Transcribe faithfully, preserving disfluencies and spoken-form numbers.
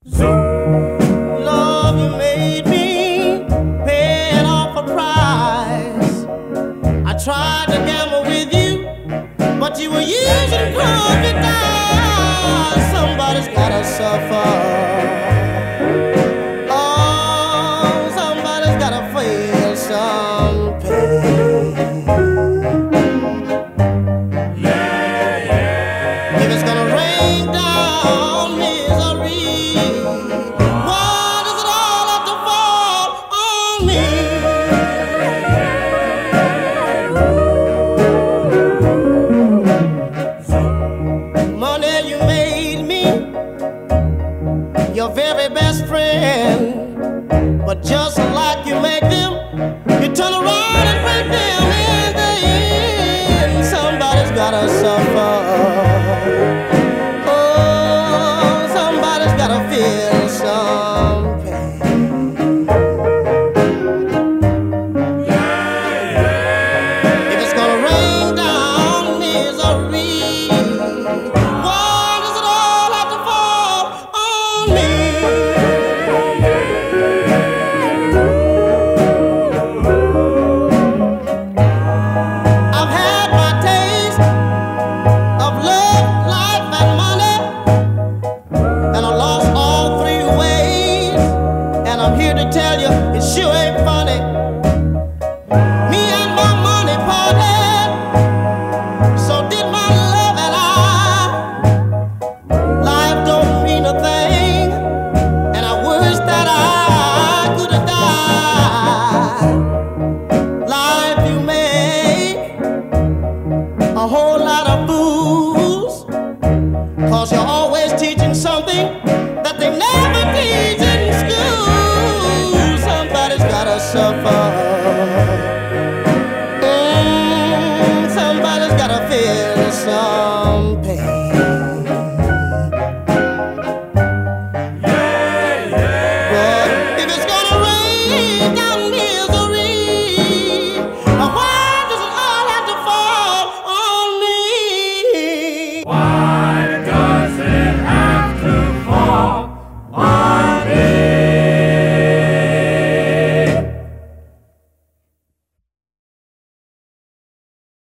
Love, you made me paying off a price. I tried to gamble with you, but you were using crocodiles. Somebody's gotta suffer. Oh, somebody's gotta feel some pain. Yeah, yeah. If it's gonna rain down misery, why does it all have to fall on me? Money, you made me your very best friend, but just like you make them, you turn around and break them in the end. Somebody's gotta suffer. Oh, somebody's gotta feel some pain. If it's gonna rain down misery, why does it all have to fall on me? I've had my taste of love, life, and money, and I lost all three ways. And I'm here to tell you, it sure ain't funny. Me and my money parted, so did my love and I. Life don't mean a thing, and I wish that I could have died. Life, you make a whole lot of fools, 'cause you're always teaching something that they never teach in school. Somebody's gotta suffer. Mm, somebody's gotta feel some pain.